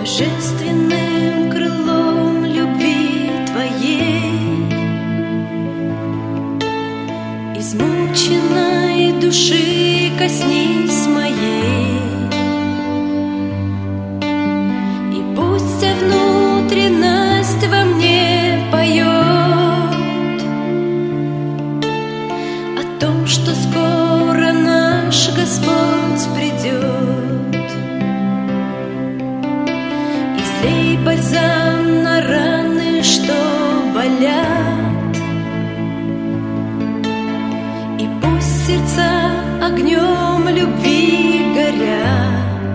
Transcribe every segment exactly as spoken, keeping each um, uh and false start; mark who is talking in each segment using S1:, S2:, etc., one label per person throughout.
S1: божественным крылом любви Твоей, измученной души коснись моей, и пусть вся внутренность во мне поет о том, что скоро наш Господь придет. Излей бальзам на раны, что болят, и пусть сердца огнем любви горят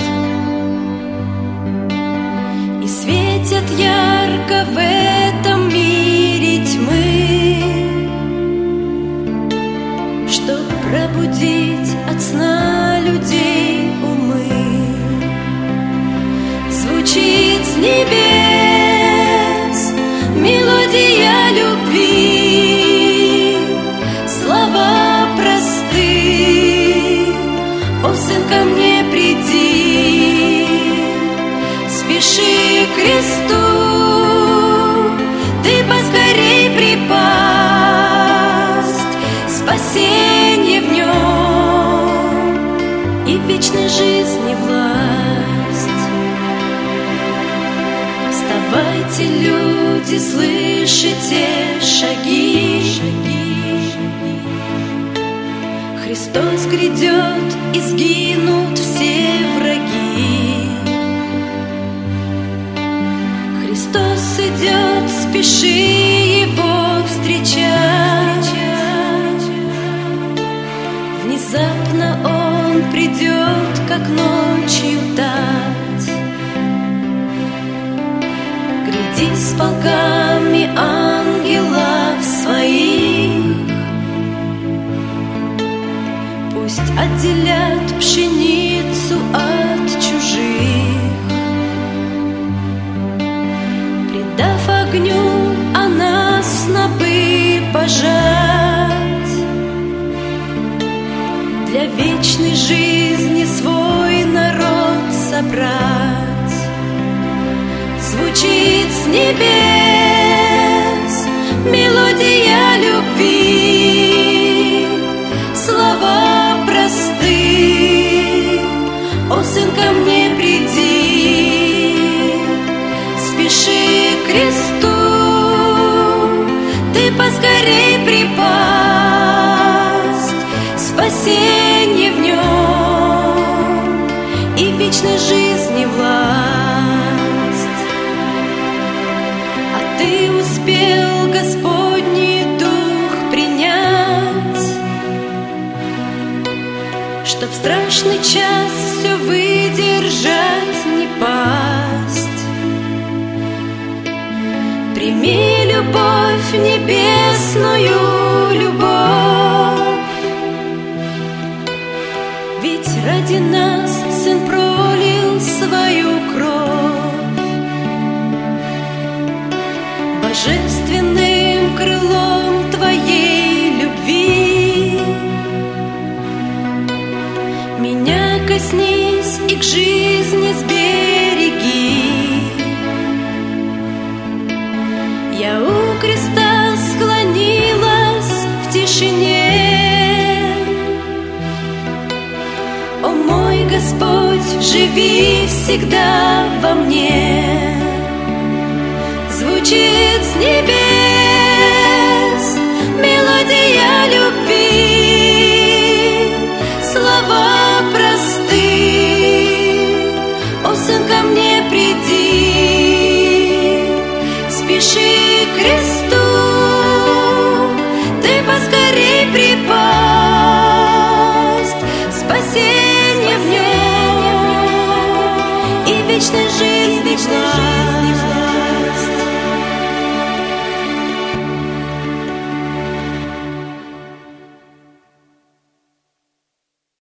S1: и светят ярко в этом мире тьмы, чтоб пробудить от сна людей умы. Звучит с небес мелодия любви, слова просты: о, сын, ко мне приди, спеши к кресту, ты поскорей припасть, спасенье в нем и вечной жизни власть. Вставайте, люди, слышите шаги, Христос грядет, и сгинут все враги. Христос идет, спеши Его встречать. Внезапно Он придет, как ночью тать. Гряди с полками ангелов своих, пусть отделят пшеницу от чужих. Придав огню, а нас снопы пожать, для вечной жизни свой народ собрать. Звучит с небес мелодия любви, слова просты: о, сын, ко мне приди, спеши к кресту, ты поскорей припасть, спасенье в нем и вечной жизни власть. А ты успел Господний дух принять, чтоб в страшный час все выдержать, не пасть. Прими любовь небесную, любовь, ведь ради нас Сын пролил свою кровь. Божественным крылом Твоей любви меня коснись и к жизни сбереги. Я у креста склонилась в тишине. О, мой Господь, живи всегда во мне. Звучит с небес мелодия любви, слова просты: о, сын, ко мне приди, спеши к кресту, ты поскорей припасть, спасенье в нем и вечной жизни.